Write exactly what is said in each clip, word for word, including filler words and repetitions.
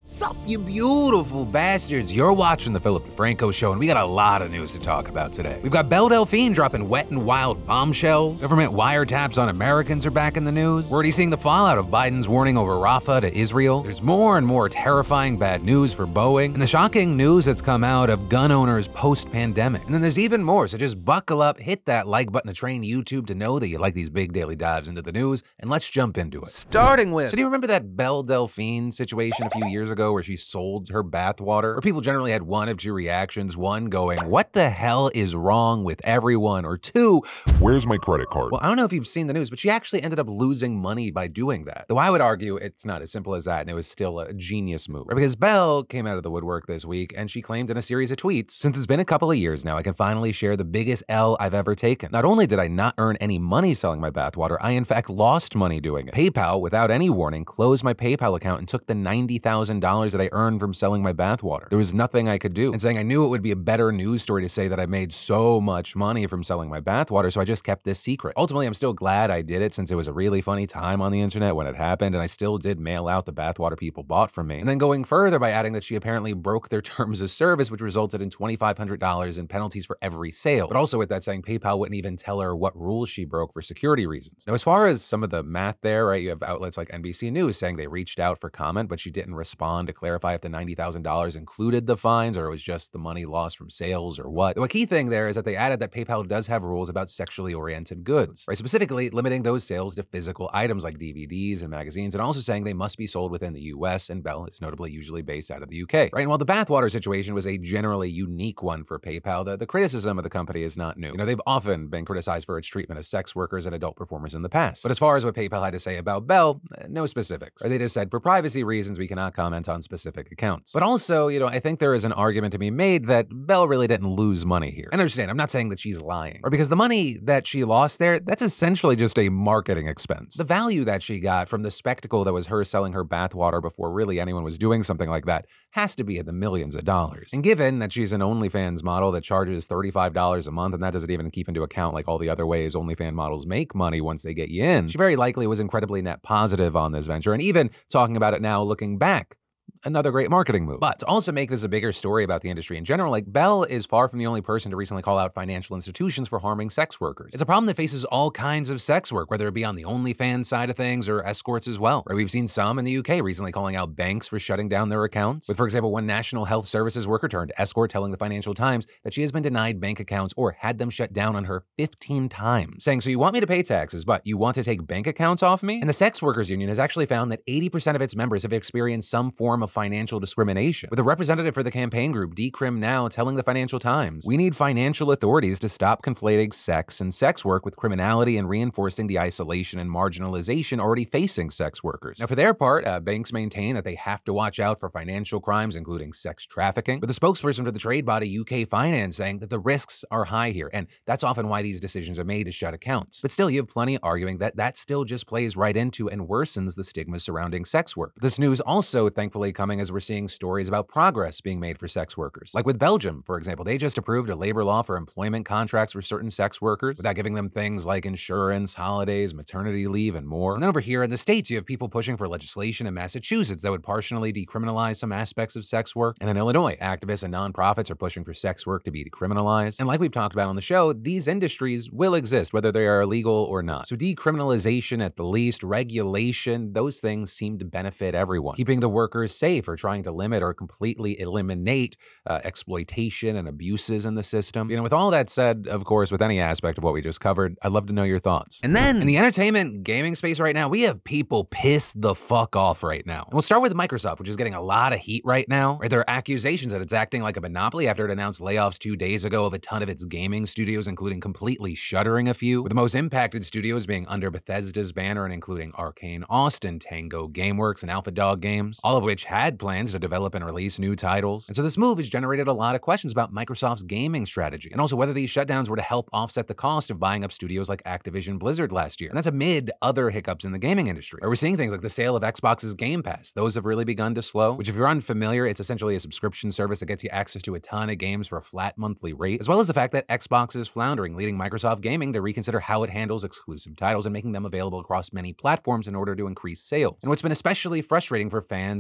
Sup, you beautiful bastards. You're watching the Philip DeFranco Show, and we got a lot of news to talk about today. We've got Belle Delphine dropping wet and wild bombshells. Government wiretaps on Americans are back in the news. We're already seeing the fallout of Biden's warning over Rafah to Israel. There's more and more terrifying bad news for Boeing, and the shocking news that's come out of gun owners post-pandemic. And then there's even more, so just buckle up, hit that like button to train YouTube to know that you like these big daily dives into the news, and let's jump into it. Starting with... So do you remember that Belle Delphine situation a few years ago where she sold her bathwater? Where people generally had one of two reactions. One, going, what the hell is wrong with everyone? Or two, where's my credit card? Well, I don't know if you've seen the news, but she actually ended up losing money by doing that. Though I would argue it's not as simple as that, and it was still a genius move. Right? Because Belle came out of the woodwork this week, and she claimed in a series of tweets, since it's been a couple of years now, I can finally share the biggest L I've ever taken. Not only did I not earn any money selling my bathwater, I in fact lost money doing it. PayPal, without any warning, closed my PayPal account and took the ninety thousand dollars that I earned from selling my bathwater. There was nothing I could do. And saying I knew it would be a better news story to say that I made so much money from selling my bathwater, so I just kept this secret. Ultimately, I'm still glad I did it since it was a really funny time on the internet when it happened, and I still did mail out the bathwater people bought from me. And then going further by adding that she apparently broke their terms of service, which resulted in twenty-five hundred dollars in penalties for every sale. But also with that saying PayPal wouldn't even tell her what rules she broke for security reasons. Now, as far as some of the math there, right, you have outlets like N B C News saying they reached out for comment, but she didn't respond to clarify if the ninety thousand dollars included the fines or it was just the money lost from sales or what. The key thing there is that they added that PayPal does have rules about sexually oriented goods, right? Specifically limiting those sales to physical items like D V Ds and magazines, and also saying they must be sold within the U S, and Belle is notably usually based out of the U K, right? And while the bathwater situation was a generally unique one for PayPal, the, the criticism of the company is not new. You know, they've often been criticized for its treatment of sex workers and adult performers in the past. But as far as what PayPal had to say about Belle, no specifics. Right? They just said, for privacy reasons, we cannot comment on specific accounts. But also, you know, I think there is an argument to be made that Belle really didn't lose money here. And understand, I'm not saying that she's lying, or because the money that she lost there, that's essentially just a marketing expense. The value that she got from the spectacle that was her selling her bathwater before really anyone was doing something like that has to be in the millions of dollars. And given that she's an OnlyFans model that charges thirty-five dollars a month, and that doesn't even keep into account like all the other ways OnlyFans models make money once they get you in, she very likely was incredibly net positive on this venture. And even talking about it now, looking back, another great marketing move. But to also make this a bigger story about the industry in general, like Belle is far from the only person to recently call out financial institutions for harming sex workers. It's a problem that faces all kinds of sex work, whether it be on the OnlyFans side of things or escorts as well. Right? We've seen some in the U K recently calling out banks for shutting down their accounts. With, for example, one National Health Services worker turned escort telling the Financial Times that she has been denied bank accounts or had them shut down on her fifteen times, saying, so you want me to pay taxes, but you want to take bank accounts off me? And the Sex Workers Union has actually found that eighty percent of its members have experienced some form of financial discrimination, with a representative for the campaign group Decrim Now telling the Financial Times, we need financial authorities to stop conflating sex and sex work with criminality and reinforcing the isolation and marginalization already facing sex workers. Now, for their part, uh, banks maintain that they have to watch out for financial crimes, including sex trafficking, with the spokesperson for the trade body U K Finance saying that the risks are high here, and that's often why these decisions are made to shut accounts. But still, you have plenty arguing that that still just plays right into and worsens the stigma surrounding sex work. This news also, thankfully, coming as we're seeing stories about progress being made for sex workers. Like with Belgium, for example, they just approved a labor law for employment contracts for certain sex workers without giving them things like insurance, holidays, maternity leave, and more. And then over here in the States, you have people pushing for legislation in Massachusetts that would partially decriminalize some aspects of sex work. And in Illinois, activists and nonprofits are pushing for sex work to be decriminalized. And like we've talked about on the show, these industries will exist whether they are illegal or not. So decriminalization at the least, regulation, those things seem to benefit everyone. Keeping the workers safe or trying to limit or completely eliminate uh, exploitation and abuses in the system. You know, with all that said, of course, with any aspect of what we just covered, I'd love to know your thoughts. And then in the entertainment gaming space right now, we have people pissed the fuck off right now. And we'll start with Microsoft, which is getting a lot of heat right now. Right? There are accusations that it's acting like a monopoly after it announced layoffs two days ago of a ton of its gaming studios, including completely shuttering a few, with the most impacted studios being under Bethesda's banner and including Arcane Austin, Tango Gameworks, and Alpha Dog Games, all of which had plans to develop and release new titles. And so this move has generated a lot of questions about Microsoft's gaming strategy, and also whether these shutdowns were to help offset the cost of buying up studios like Activision Blizzard last year. And that's amid other hiccups in the gaming industry. Are we seeing things like the sale of Xbox's Game Pass? Those have really begun to slow, which if you're unfamiliar, it's essentially a subscription service that gets you access to a ton of games for a flat monthly rate, as well as the fact that Xbox is floundering, leading Microsoft Gaming to reconsider how it handles exclusive titles and making them available across many platforms in order to increase sales. And what's been especially frustrating for fans and former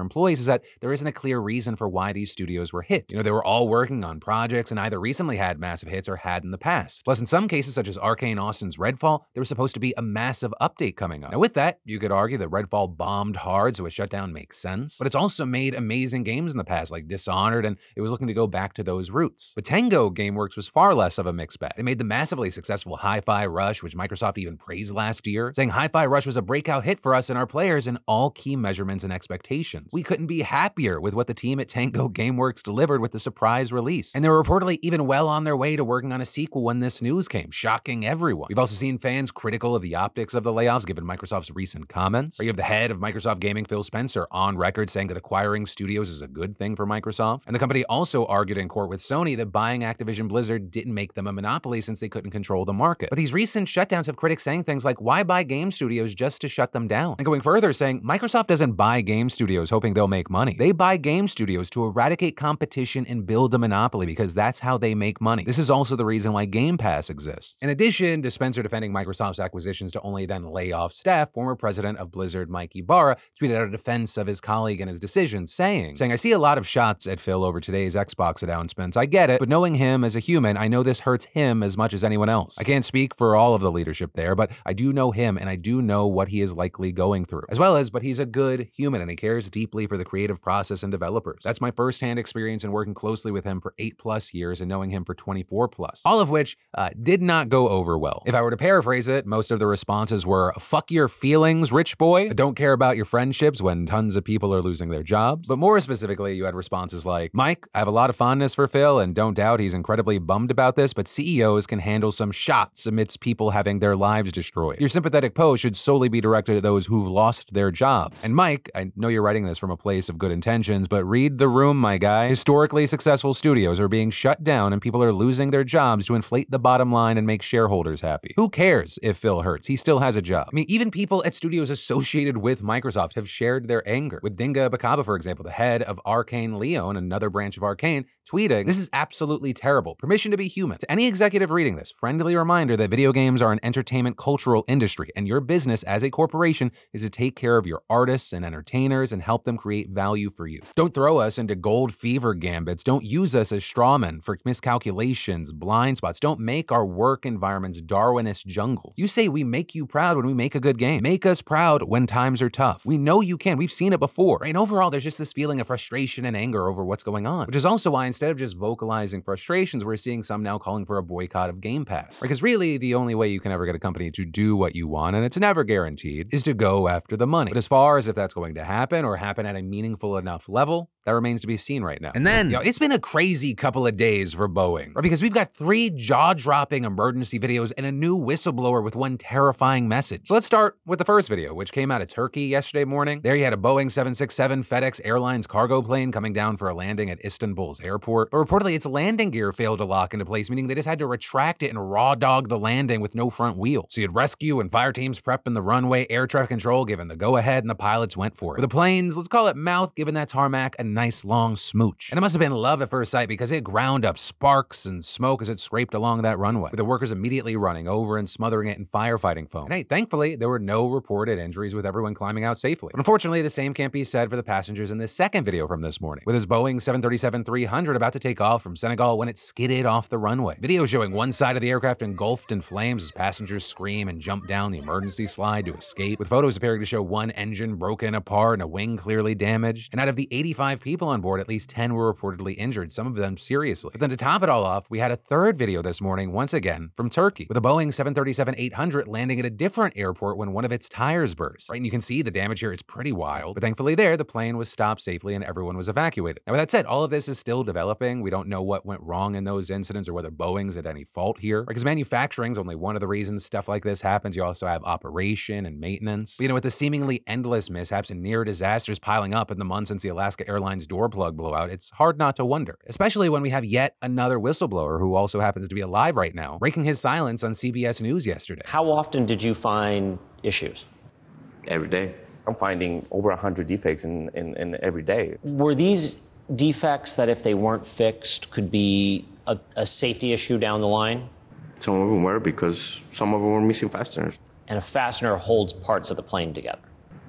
employees is that there isn't a clear reason for why these studios were hit. You know, they were all working on projects and either recently had massive hits or had in the past. Plus, in some cases, such as Arcane Austin's Redfall, there was supposed to be a massive update coming up. Now, with that, you could argue that Redfall bombed hard, so a shutdown makes sense. But it's also made amazing games in the past, like Dishonored, and it was looking to go back to those roots. But Tango Gameworks was far less of a mixed bag. They made the massively successful Hi-Fi Rush, which Microsoft even praised last year, saying Hi-Fi Rush was a breakout hit for us and our players in all key measurements and expectations. We couldn't be happier with what the team at Tango Gameworks delivered with the surprise release. And they were reportedly even well on their way to working on a sequel when this news came, shocking everyone. We've also seen fans critical of the optics of the layoffs given Microsoft's recent comments. Or you have the head of Microsoft Gaming, Phil Spencer, on record saying that acquiring studios is a good thing for Microsoft. And the company also argued in court with Sony that buying Activision Blizzard didn't make them a monopoly since they couldn't control the market. But these recent shutdowns have critics saying things like, why buy game studios just to shut them down? And going further, saying Microsoft doesn't buy game studios hoping they'll make money. They buy game studios to eradicate competition and build a monopoly because that's how they make money. This is also the reason why Game Pass exists. In addition to Spencer defending Microsoft's acquisitions to only then lay off staff, former president of Blizzard Mike Ibarra tweeted out a defense of his colleague and his decision, saying, saying, I see a lot of shots at Phil over today's Xbox announcements. I get it, but knowing him as a human, I know this hurts him as much as anyone else. I can't speak for all of the leadership there, but I do know him and I do know what he is likely going through. As well as, but he's a good human and he cares deeply for the creative process and developers. That's my firsthand experience in working closely with him for eight plus years and knowing him for twenty-four plus. All of which uh, did not go over well. If I were to paraphrase it, most of the responses were, fuck your feelings, rich boy. I don't care about your friendships when tons of people are losing their jobs. But more specifically, you had responses like, Mike, I have a lot of fondness for Phil and don't doubt he's incredibly bummed about this, but C E Os can handle some shots amidst people having their lives destroyed. Your sympathetic post should solely be directed at those who've lost their jobs. And Mike, I know you're writing this from a place of good intentions, but read the room, my guy. Historically successful studios are being shut down and people are losing their jobs to inflate the bottom line and make shareholders happy. Who cares if Phil hurts? He still has a job. I mean, even people at studios associated with Microsoft have shared their anger. With Dinga Bakaba, for example, the head of Arcane Leon, another branch of Arcane, tweeting, this is absolutely terrible. Permission to be human. To any executive reading this, friendly reminder that video games are an entertainment cultural industry, and your business as a corporation is to take care of your artists and entertainers and help them create value for you. Don't throw us into gold fever gambits. Don't use us as strawmen for miscalculations, blind spots. Don't make our work environments Darwinist jungles. You say we make you proud when we make a good game. Make us proud when times are tough. We know you can. We've seen it before. And overall, there's just this feeling of frustration and anger over what's going on, which is also why instead of just vocalizing frustrations, we're seeing some now calling for a boycott of Game Pass. Because really, the only way you can ever get a company to do what you want, and it's never guaranteed, is to go after the money. But as far as if that's going to happen or happen at a meaningful enough level, that remains to be seen right now. And then, you know, it's been a crazy couple of days for Boeing, right? Because we've got three jaw-dropping emergency videos and a new whistleblower with one terrifying message. So let's start with the first video, which came out of Turkey yesterday morning. There you had a Boeing seven sixty-seven FedEx Airlines cargo plane coming down for a landing at Istanbul's airport. But reportedly, its landing gear failed to lock into place, meaning they just had to retract it and raw dog the landing with no front wheel. So you had rescue and fire teams prepping the runway, air traffic control given the go-ahead, and the pilots went for it. With the planes, let's call it mouth, given that tarmac a nice long smooch. And it must have been love at first sight because it ground up sparks and smoke as it scraped along that runway, with the workers immediately running over and smothering it in firefighting foam. And hey, thankfully, there were no reported injuries with everyone climbing out safely. But unfortunately, the same can't be said for the passengers in this second video from this morning, with his Boeing seven thirty-seven three hundred about to take off from Senegal when it skidded off the runway. Video showing one side of the aircraft engulfed in flames as passengers scream and jump down the emergency slide to escape, with photos appearing to show one engine broken apart and a wing clearly damaged. And out of the eighty-five people on board, at least ten were reportedly injured, some of them seriously. But then to top it all off, we had a third video this morning, once again, from Turkey, with a Boeing seven thirty-seven eight hundred landing at a different airport when one of its tires burst. Right, and you can see the damage here, it's pretty wild. But thankfully there, the plane was stopped safely and everyone was evacuated. Now with that said, all of this is still developing. We don't know what went wrong in those incidents or whether Boeing's at any fault here. Because manufacturing is only one of the reasons stuff like this happens. You also have operation and maintenance. But, you know, with the seemingly endless mishaps and near disasters piling up in the months since the Alaska Airlines door plug blowout, it's hard not to wonder, especially when we have yet another whistleblower who also happens to be alive right now, breaking his silence on C B S News yesterday. How often did you find issues? Every day. I'm finding over one hundred defects in, in, in every day. Were these defects that if they weren't fixed could be a, a safety issue down the line? Some of them were because some of them were missing fasteners. And a fastener holds parts of the plane together.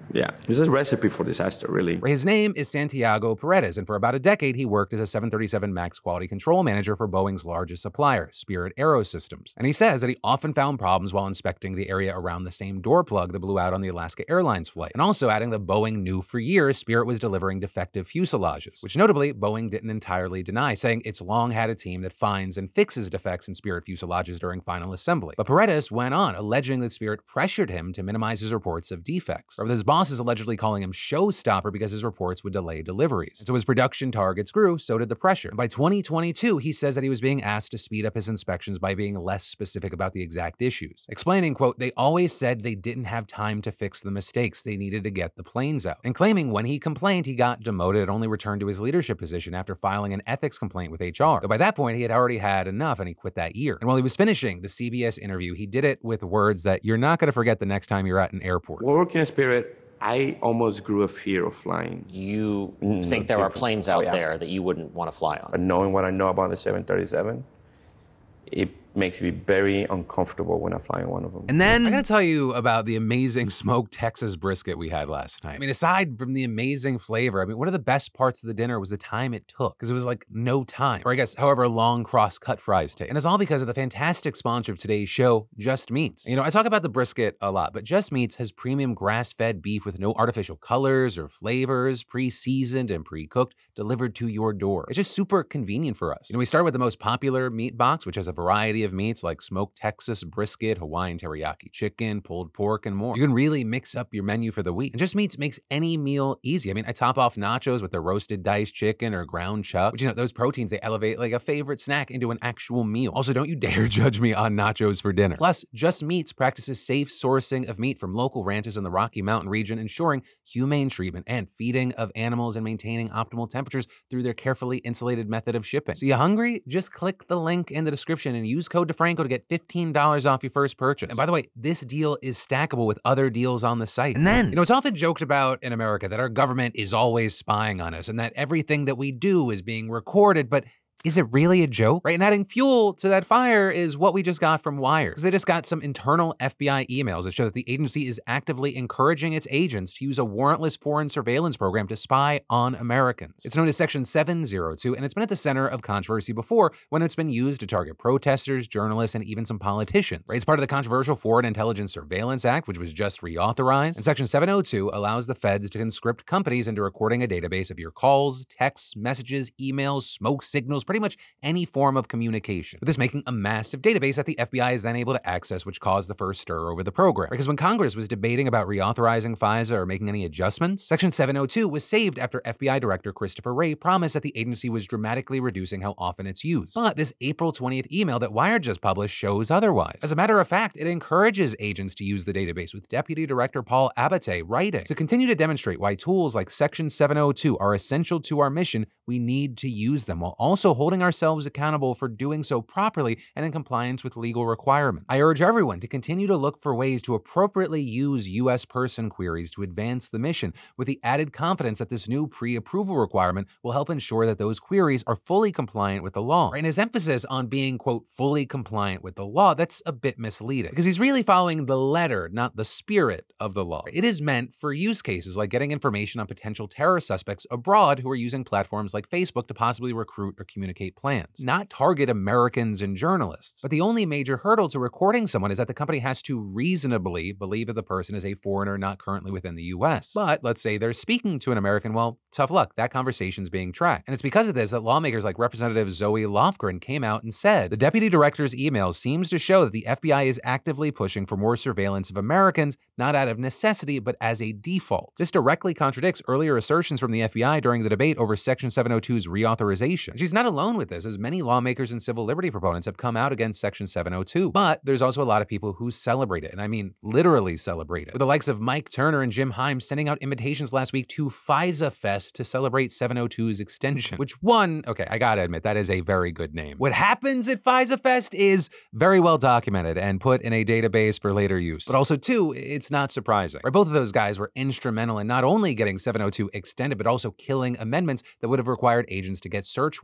Yeah, this is a recipe for disaster, really. His name is Santiago Paredes, and for about a decade, he worked as a seven thirty-seven MAX quality control manager for Boeing's largest supplier, Spirit AeroSystems. And he says that he often found problems while inspecting the area around the same door plug that blew out on the Alaska Airlines flight. And also adding that Boeing knew for years Spirit was delivering defective fuselages, which notably, Boeing didn't entirely deny, saying it's long had a team that finds and fixes defects in Spirit fuselages during final assembly. But Paredes went on, alleging that Spirit pressured him to minimize his reports of defects, or with his boss is allegedly calling him showstopper because his reports would delay deliveries. And so his production targets grew, so did the pressure. And by twenty twenty-two, he says that he was being asked to speed up his inspections by being less specific about the exact issues, explaining, quote, they always said they didn't have time to fix the mistakes, they needed to get the planes out, and claiming when he complained he got demoted and only returned to his leadership position after filing an ethics complaint with H R. Though by that point he had already had enough and he quit that year. And while he was finishing the C B S interview, he did it with words that you're not going to forget the next time you're at an airport. While working at Spirit, I almost grew a fear of flying. You Mm, think there are different. planes out Oh, yeah. there that you wouldn't want to fly on? But knowing what I know about the seven thirty-seven, it makes me very uncomfortable when I fly in one of them. And then I gotta tell you about the amazing smoked Texas brisket we had last night. I mean, aside from the amazing flavor, I mean, one of the best parts of the dinner was the time it took, because it was like no time, or I guess however long cross-cut fries take. And it's all because of the fantastic sponsor of today's show, Just Meats. You know, I talk about the brisket a lot, but Just Meats has premium grass-fed beef with no artificial colors or flavors, pre-seasoned and pre-cooked, delivered to your door. It's just super convenient for us. You know, we start with the most popular meat box, which has a variety of meats like smoked Texas brisket, Hawaiian teriyaki chicken, pulled pork, and more. You can really mix up your menu for the week. And Just Meats makes any meal easy. I mean, I top off nachos with their roasted diced chicken or ground chuck, which, you know, those proteins, they elevate like a favorite snack into an actual meal. Also, don't you dare judge me on nachos for dinner. Plus, Just Meats practices safe sourcing of meat from local ranches in the Rocky Mountain region, ensuring humane treatment and feeding of animals and maintaining optimal temperatures through their carefully insulated method of shipping. So you hungry? Just click the link in the description and use code DeFranco to get fifteen dollars off your first purchase. And by the way, this deal is stackable with other deals on the site. And then, you know, it's often joked about in America that our government is always spying on us and that everything that we do is being recorded, but is it really a joke? Right? And adding fuel to that fire is what we just got from Wired. Because they just got some internal F B I emails that show that the agency is actively encouraging its agents to use a warrantless foreign surveillance program to spy on Americans. It's known as Section seven oh two, and it's been at the center of controversy before when it's been used to target protesters, journalists, and even some politicians. Right? It's part of the controversial Foreign Intelligence Surveillance Act, which was just reauthorized. And Section seven oh two allows the feds to conscript companies into recording a database of your calls, texts, messages, emails, smoke signals, pretty much any form of communication, with this making a massive database that the F B I is then able to access, which caused the first stir over the program. Because when Congress was debating about reauthorizing FISA or making any adjustments, Section seven oh two was saved after F B I Director Christopher Wray promised that the agency was dramatically reducing how often it's used. But this April twentieth email that Wired just published shows otherwise. As a matter of fact, it encourages agents to use the database, with Deputy Director Paul Abate writing, to continue to demonstrate why tools like Section seven oh two are essential to our mission, we need to use them while also holding ourselves accountable for doing so properly and in compliance with legal requirements. I urge everyone to continue to look for ways to appropriately use U S person queries to advance the mission, with the added confidence that this new pre-approval requirement will help ensure that those queries are fully compliant with the law. And his emphasis on being, quote, fully compliant with the law, that's a bit misleading, because he's really following the letter, not the spirit of the law. It is meant for use cases like getting information on potential terror suspects abroad who are using platforms like Facebook to possibly recruit or communicate plans, not target Americans and journalists. But the only major hurdle to recording someone is that the company has to reasonably believe that the person is a foreigner not currently within the U S. But let's say they're speaking to an American, well, tough luck, that conversation's being tracked. And it's because of this that lawmakers like Representative Zoe Lofgren came out and said, the deputy director's email seems to show that the F B I is actively pushing for more surveillance of Americans, not out of necessity, but as a default. This directly contradicts earlier assertions from the F B I during the debate over Section seven oh two's reauthorization. And she's not alone with this, as many lawmakers and civil liberty proponents have come out against Section seven oh two. But there's also a lot of people who celebrate it, and I mean literally celebrate it, with the likes of Mike Turner and Jim Himes sending out invitations last week to FISA Fest to celebrate seven oh two's extension, which one, okay, I gotta admit, that is a very good name. What happens at FISA Fest is very well documented and put in a database for later use. But also, two, it's not surprising. Right? Both of those guys were instrumental in not only getting seven oh two extended, but also killing amendments that would have required agents to get search warrants for any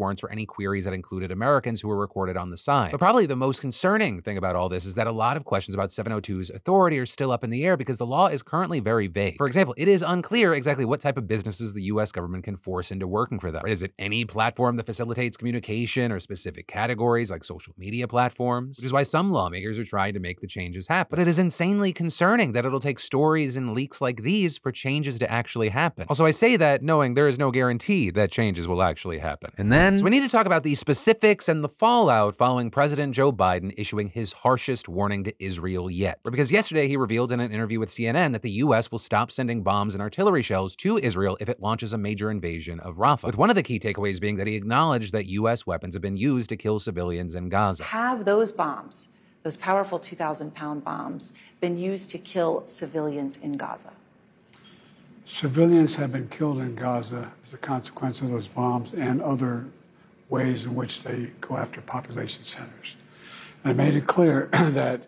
any queries that included Americans who were recorded on the side. But probably the most concerning thing about all this is that a lot of questions about seven oh two's authority are still up in the air because the law is currently very vague. For example, it is unclear exactly what type of businesses the U S government can force into working for them. Right? Is it any platform that facilitates communication or specific categories like social media platforms? Which is why some lawmakers are trying to make the changes happen. But it is insanely concerning that it'll take stories and leaks like these for changes to actually happen. Also, I say that knowing there is no guarantee that changes will actually happen. And then, so we need to talk about the specifics and the fallout following President Joe Biden issuing his harshest warning to Israel yet. Because yesterday he revealed in an interview with C N N that the U S will stop sending bombs and artillery shells to Israel if it launches a major invasion of Rafah. With one of the key takeaways being that he acknowledged that U S weapons have been used to kill civilians in Gaza. Have those bombs, those powerful two thousand pound bombs, been used to kill civilians in Gaza? Civilians have been killed in Gaza as a consequence of those bombs and other ways in which they go after population centers. And I made it clear that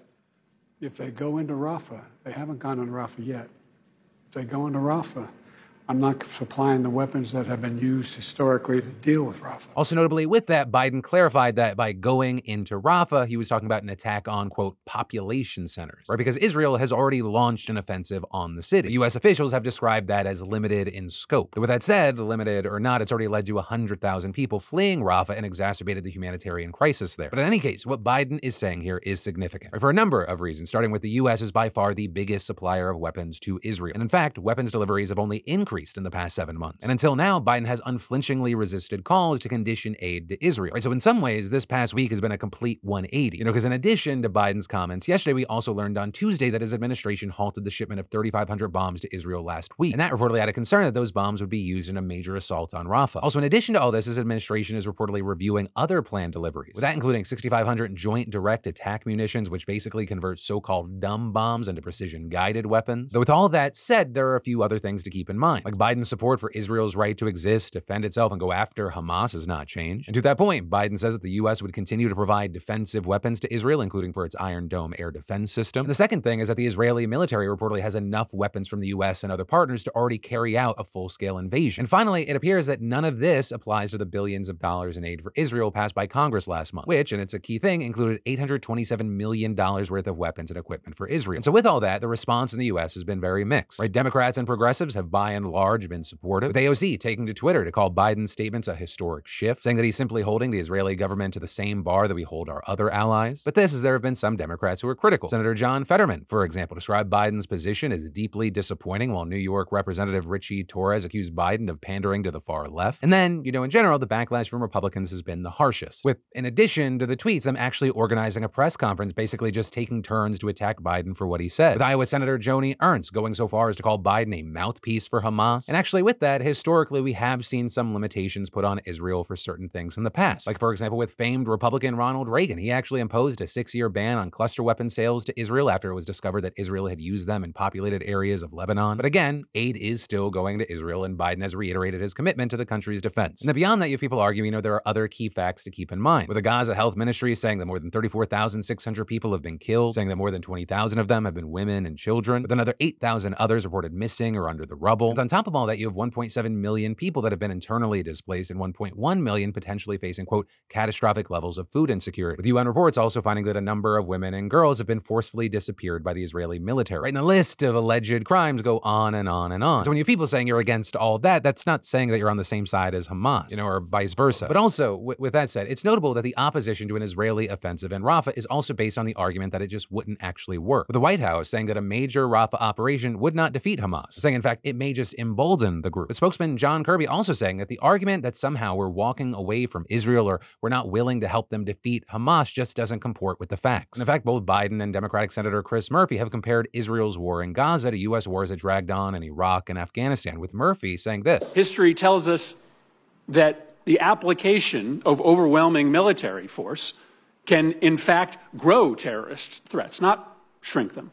if they go into Rafah, they haven't gone into Rafah yet. If they go into Rafah, I'm not supplying the weapons that have been used historically to deal with Rafah. Also notably with that, Biden clarified that by going into Rafah, he was talking about an attack on, quote, population centers, right? Because Israel has already launched an offensive on the city. U S officials have described that as limited in scope. But with that said, limited or not, it's already led to one hundred thousand people fleeing Rafah and exacerbated the humanitarian crisis there. But in any case, what Biden is saying here is significant, right? For a number of reasons, starting with the U S is by far the biggest supplier of weapons to Israel. And in fact, weapons deliveries have only increased in the past seven months. And until now, Biden has unflinchingly resisted calls to condition aid to Israel. Right? So in some ways, this past week has been a complete one eighty. You know, because in addition to Biden's comments yesterday, we also learned on Tuesday that his administration halted the shipment of thirty-five hundred bombs to Israel last week. And that reportedly had a concern that those bombs would be used in a major assault on Rafah. Also, in addition to all this, his administration is reportedly reviewing other planned deliveries, with that including sixty-five hundred joint direct attack munitions, which basically convert so-called dumb bombs into precision-guided weapons. Though with all that said, there are a few other things to keep in mind. Like Biden's support for Israel's right to exist, defend itself, and go after Hamas has not changed. And to that point, Biden says that the U S would continue to provide defensive weapons to Israel, including for its Iron Dome air defense system. And the second thing is that the Israeli military reportedly has enough weapons from the U S and other partners to already carry out a full-scale invasion. And finally, it appears that none of this applies to the billions of dollars in aid for Israel passed by Congress last month, which, and it's a key thing, included eight hundred twenty-seven million dollars worth of weapons and equipment for Israel. And so with all that, the response in the U S has been very mixed. Right? Democrats and progressives have by and large been supportive, with A O C taking to Twitter to call Biden's statements a historic shift, saying that he's simply holding the Israeli government to the same bar that we hold our other allies. But this is there have been some Democrats who are critical. Senator John Fetterman, for example, described Biden's position as deeply disappointing, while New York Representative Richie Torres accused Biden of pandering to the far left. And then, you know, in general, the backlash from Republicans has been the harshest, with, in addition to the tweets, them actually organizing a press conference, basically just taking turns to attack Biden for what he said, with Iowa Senator Joni Ernst going so far as to call Biden a mouthpiece for Hamas. And actually with that, historically, we have seen some limitations put on Israel for certain things in the past. Like, for example, with famed Republican Ronald Reagan, he actually imposed a six-year ban on cluster weapon sales to Israel after it was discovered that Israel had used them in populated areas of Lebanon. But again, aid is still going to Israel, and Biden has reiterated his commitment to the country's defense. And then beyond that, you have people arguing, you know, there are other key facts to keep in mind. With the Gaza Health Ministry saying that more than thirty-four thousand six hundred people have been killed, saying that more than twenty thousand of them have been women and children, with another eight thousand others reported missing or under the rubble. And on top of all that, you have one point seven million people that have been internally displaced and one point one million potentially facing, quote, catastrophic levels of food insecurity, with U N reports also finding that a number of women and girls have been forcefully disappeared by the Israeli military. Right? And the list of alleged crimes go on and on and on. So when you have people saying you're against all that, that's not saying that you're on the same side as Hamas, you know, or vice versa. But also, w- with that said, it's notable that the opposition to an Israeli offensive in Rafah is also based on the argument that it just wouldn't actually work, with the White House saying that a major Rafah operation would not defeat Hamas, saying in fact it may just embolden the group. With spokesman John Kirby also saying that the argument that somehow we're walking away from Israel or we're not willing to help them defeat Hamas just doesn't comport with the facts. And in fact, both Biden and Democratic Senator Chris Murphy have compared Israel's war in Gaza to U S wars that dragged on in Iraq and Afghanistan, with Murphy saying this. History tells us that the application of overwhelming military force can, in fact, grow terrorist threats, not shrink them.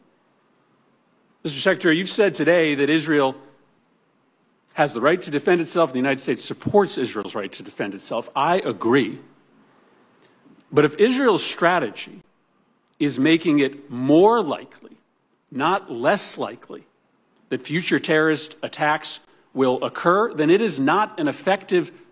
Mister Secretary, you've said today that Israel has the right to defend itself. The United States supports Israel's right to defend itself. I agree. But if Israel's strategy is making it more likely, not less likely, that future terrorist attacks will occur, then it is not an effective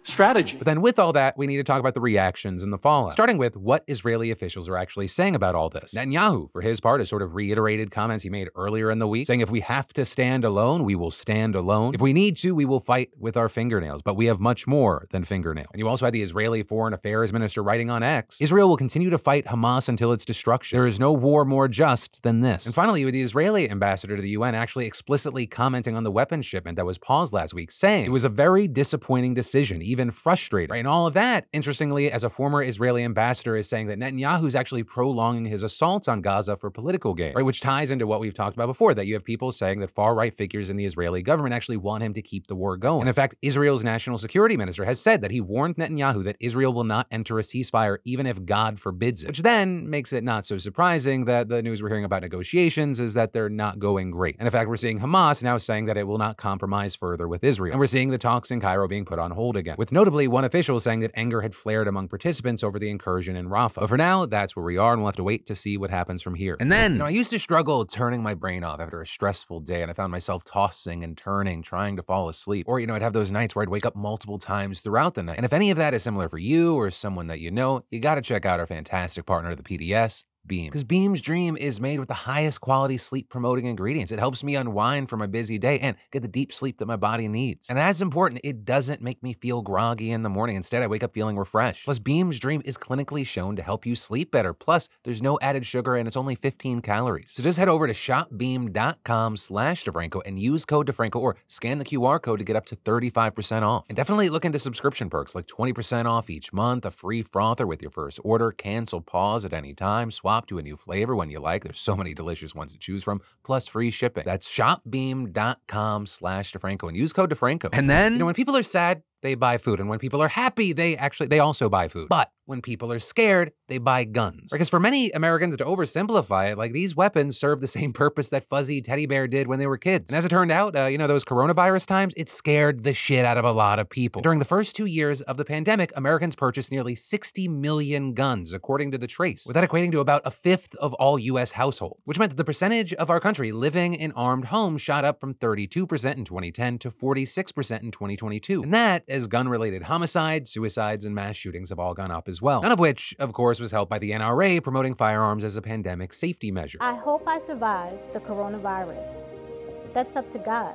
strategy. But then with all that, we need to talk about the reactions and the fallout. Starting with what Israeli officials are actually saying about all this. Netanyahu, for his part, has sort of reiterated comments he made earlier in the week, saying if we have to stand alone, we will stand alone. If we need to, we will fight with our fingernails, but we have much more than fingernails. And you also had the Israeli Foreign Affairs Minister writing on X, Israel will continue to fight Hamas until its destruction. There is no war more just than this. And finally, with the Israeli ambassador to the U N actually explicitly commenting on the weapons shipment that was paused last week, saying it was a very disappointing decision, even frustrating. Right? And all of that, interestingly, as a former Israeli ambassador is saying that Netanyahu's actually prolonging his assaults on Gaza for political gain, right? Which ties into what we've talked about before, that you have people saying that far-right figures in the Israeli government actually want him to keep the war going. And in fact, Israel's national security minister has said that he warned Netanyahu that Israel will not enter a ceasefire even if God forbids it, which then makes it not so surprising that the news we're hearing about negotiations is that they're not going great. And in fact, we're seeing Hamas now saying that it will not compromise further with Israel. And we're seeing the talks in Cairo being put on hold again, with notably one official saying that anger had flared among participants over the incursion in Rafah. But for now, that's where we are, and we'll have to wait to see what happens from here. And then, you know, I used to struggle turning my brain off after a stressful day, and I found myself tossing and turning, trying to fall asleep. Or, you know, I'd have those nights where I'd wake up multiple times throughout the night. And if any of that is similar for you or someone that you know, you gotta check out our fantastic partner, the P D S, Beam. Because Beam's Dream is made with the highest quality sleep promoting ingredients. It helps me unwind from a busy day and get the deep sleep that my body needs. And as important, it doesn't make me feel groggy in the morning. Instead, I wake up feeling refreshed. Plus, Beam's Dream is clinically shown to help you sleep better. Plus, there's no added sugar and it's only fifteen calories. So just head over to shopbeam.com slash DeFranco and use code DeFranco or scan the Q R code to get up to thirty-five percent off. And definitely look into subscription perks like twenty percent off each month, a free frother with your first order, cancel pause at any time, swap to a new flavor when you like. There's so many delicious ones to choose from, plus free shipping. That's shopbeam.com slash DeFranco and use code DeFranco. And then, you know, when people are sad, they buy food. And when people are happy, they actually, they also buy food. But when people are scared, they buy guns. Because for many Americans, to oversimplify it, like these weapons serve the same purpose that fuzzy teddy bear did when they were kids. And as it turned out, uh, you know, those coronavirus times, it scared the shit out of a lot of people. During the first two years of the pandemic, Americans purchased nearly sixty million guns, according to The Trace, with that equating to about a fifth of all U S households, which meant that the percentage of our country living in armed homes shot up from thirty-two percent in twenty ten to forty-six percent in twenty twenty-two. And that, as gun-related homicides, suicides, and mass shootings have all gone up as well. None of which, of course, was helped by the N R A promoting firearms as a pandemic safety measure. I hope I survive the coronavirus. That's up to God.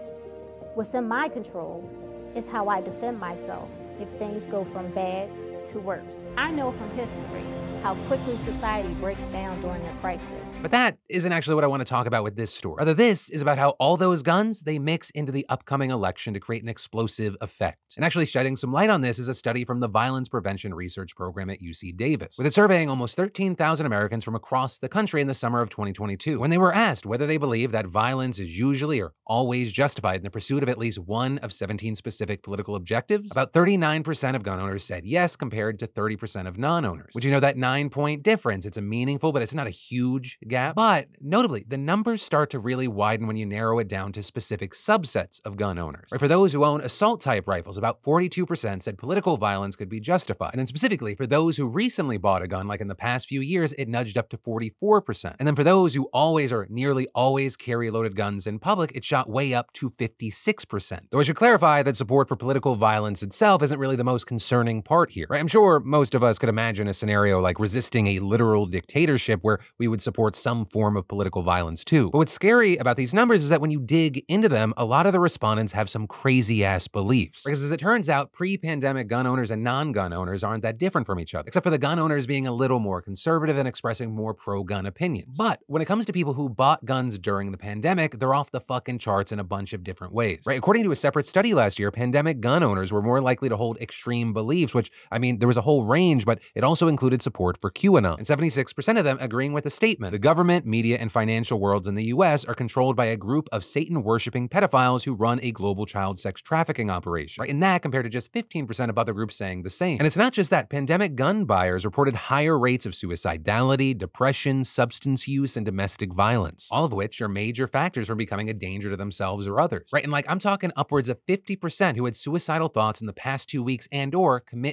What's in my control is how I defend myself if things go from bad to worse. I know from history how quickly society breaks down during a crisis. But that isn't actually what I want to talk about with this story. Rather, this is about how all those guns, they mix into the upcoming election to create an explosive effect. And actually shedding some light on this is a study from the Violence Prevention Research Program at U C Davis, with it surveying almost thirteen thousand Americans from across the country in the summer of twenty twenty-two. When they were asked whether they believe that violence is usually or always justified in the pursuit of at least one of seventeen specific political objectives, about thirty-nine percent of gun owners said yes compared to thirty percent of non-owners. Would you know that nine-point difference? It's a meaningful, but it's not a huge gap. But notably, the numbers start to really widen when you narrow it down to specific subsets of gun owners. Right, for those who own assault-type rifles, about forty-two percent said political violence could be justified. And then specifically, for those who recently bought a gun, like in the past few years, it nudged up to forty-four percent. And then for those who always or nearly always carry loaded guns in public, it shot way up to fifty-six percent. Though I should clarify that support for political violence itself isn't really the most concerning part here. Right? I'm sure most of us could imagine a scenario like resisting a literal dictatorship where we would support some form of political violence too. But what's scary about these numbers is that when you dig into them, a lot of the respondents have some crazy ass beliefs. Because as it turns out, pre-pandemic gun owners and non-gun owners aren't that different from each other, except for the gun owners being a little more conservative and expressing more pro-gun opinions. But when it comes to people who bought guns during the pandemic, they're off the fucking charts in a bunch of different ways. Right? According to a separate study last year, pandemic gun owners were more likely to hold extreme beliefs, which, I mean, there was a whole range, but it also included support for QAnon. And seventy-six percent of them agreeing with the statement: the government, media, and financial worlds in the U S are controlled by a group of Satan-worshipping pedophiles who run a global child sex trafficking operation. Right? And that compared to just fifteen percent of other groups saying the same. And it's not just that. Pandemic gun buyers reported higher rates of suicidality, depression, substance use, and domestic violence, all of which are major factors for becoming a danger to themselves or others. Right? And like, I'm talking upwards of fifty percent who had suicidal thoughts in the past two weeks and or commit domestic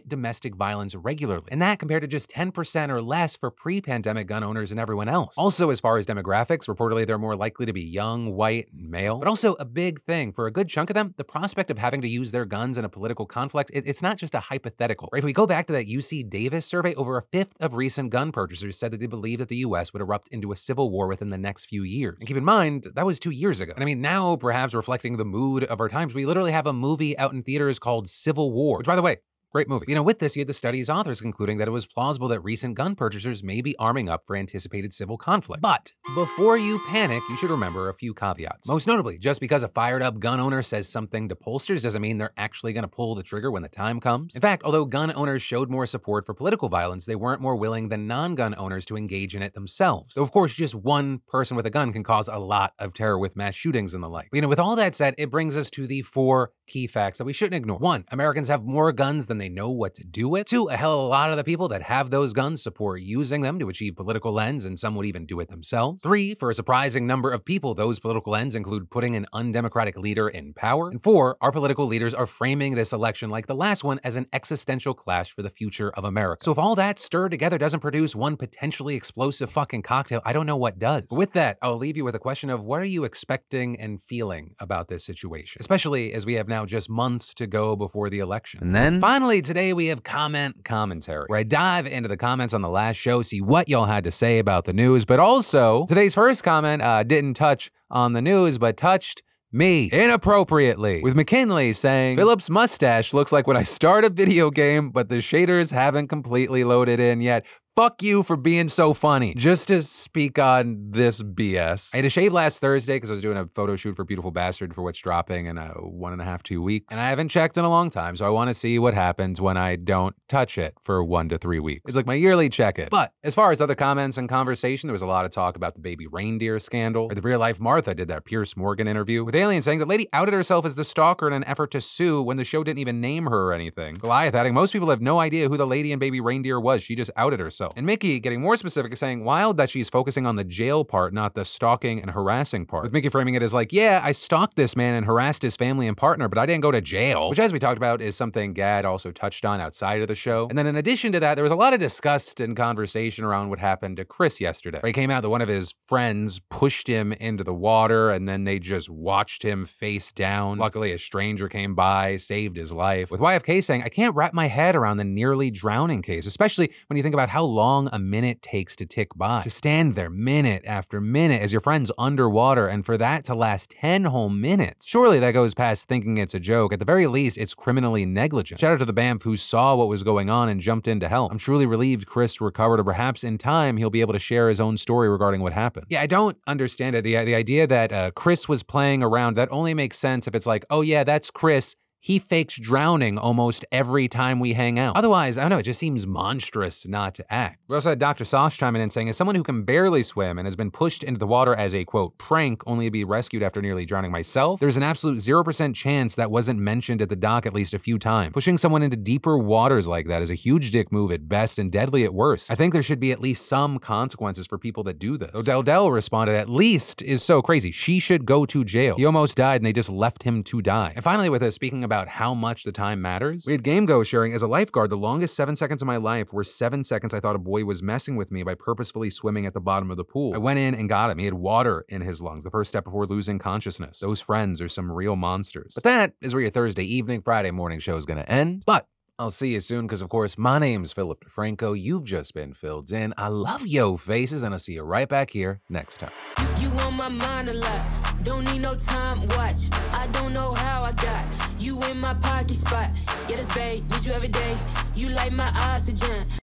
domestic violence regularly, and that compared to just ten percent or less for pre-pandemic gun owners and everyone else. Also, as far as demographics, reportedly they're more likely to be young, white, and male. But also a big thing, for a good chunk of them, the prospect of having to use their guns in a political conflict, it, it's not just a hypothetical. Right? If we go back to that U C Davis survey, over a fifth of recent gun purchasers said that they believe that the U S would erupt into a civil war within the next few years. And keep in mind, that was two years ago. And I mean, now, perhaps reflecting the mood of our times, we literally have a movie out in theaters called Civil War, which, by the way, great movie. You know, with this, you had the study's authors concluding that it was plausible that recent gun purchasers may be arming up for anticipated civil conflict. But before you panic, you should remember a few caveats. Most notably, just because a fired-up gun owner says something to pollsters doesn't mean they're actually going to pull the trigger when the time comes. In fact, although gun owners showed more support for political violence, they weren't more willing than non-gun owners to engage in it themselves. So, of course, just one person with a gun can cause a lot of terror with mass shootings and the like. But, you know, with all that said, it brings us to the four key facts that we shouldn't ignore. One, Americans have more guns than they know what to do with. Two, a hell of a lot of the people that have those guns support using them to achieve political ends, and some would even do it themselves. Three, for a surprising number of people, those political ends include putting an undemocratic leader in power. And four, our political leaders are framing this election, like the last one, as an existential clash for the future of America. So if all that stirred together doesn't produce one potentially explosive fucking cocktail, I don't know what does. But with that, I'll leave you with a question of what are you expecting and feeling about this situation, especially as we have now just months to go before the election. And then finally today we have comment commentary, where I dive into the comments on the last show, see what y'all had to say about the news, but also today's first comment uh, didn't touch on the news, but touched me inappropriately, with McKinley saying, Philip's mustache looks like when I start a video game, but the shaders haven't completely loaded in yet. Fuck you for being so funny. Just to speak on this B S. I had to shave last Thursday because I was doing a photo shoot for Beautiful Bastard for what's dropping in a one and a half, two weeks. And I haven't checked in a long time, so I want to see what happens when I don't touch it for one to three weeks. It's like my yearly check-in. But as far as other comments and conversation, there was a lot of talk about the baby reindeer scandal. Or the real life Martha did that Piers Morgan interview with Alien saying that lady outed herself as the stalker in an effort to sue when the show didn't even name her or anything. Goliath adding, most people have no idea who the lady and baby reindeer was. She just outed herself. And Mickey getting more specific, saying wild that she's focusing on the jail part, not the stalking and harassing part. With Mickey framing it as like, yeah, I stalked this man and harassed his family and partner, but I didn't go to jail. Which, as we talked about, is something Gad also touched on outside of the show. And then in addition to that, there was a lot of disgust and conversation around what happened to Chris yesterday. Where he came out that one of his friends pushed him into the water and then they just watched him face down. Luckily, a stranger came by, saved his life. With Y F K saying, I can't wrap my head around the nearly drowning case, especially when you think about how long a minute takes to tick by. To stand there minute after minute as your friend's underwater, and for that to last ten whole minutes. Surely that goes past thinking it's a joke. At the very least, it's criminally negligent. Shout out to the B A M F who saw what was going on and jumped in to help. I'm truly relieved Chris recovered, or perhaps in time he'll be able to share his own story regarding what happened. Yeah, I don't understand it. The, the idea that uh, Chris was playing around, that only makes sense if it's like, oh yeah, that's Chris. He fakes drowning almost every time we hang out. Otherwise, I don't know, it just seems monstrous not to act. We also had Doctor Sauce chiming in saying, as someone who can barely swim and has been pushed into the water as a, quote, prank, only to be rescued after nearly drowning myself, there's an absolute zero percent chance that wasn't mentioned at the doc at least a few times. Pushing someone into deeper waters like that is a huge dick move at best and deadly at worst. I think there should be at least some consequences for people that do this. Odell Dell responded, at least is so crazy. She should go to jail. He almost died and they just left him to die. And finally with us, speaking about how much the time matters, we had GameGo sharing, as a lifeguard, the longest seven seconds of my life were seven seconds I thought a boy was messing with me by purposefully swimming at the bottom of the pool. I went in and got him. He had water in his lungs, the first step before losing consciousness. Those friends are some real monsters. But that is where your Thursday evening, Friday morning show is gonna end. But I'll see you soon, because of course, my name's Philip DeFranco. You've just been filled in. I love yo faces, and I'll see you right back here next time. You on my mind a lot. Don't need no time watch. I don't know how I got you in my pocket spot. Yeah, that's babe, miss you every day. You like my oxygen.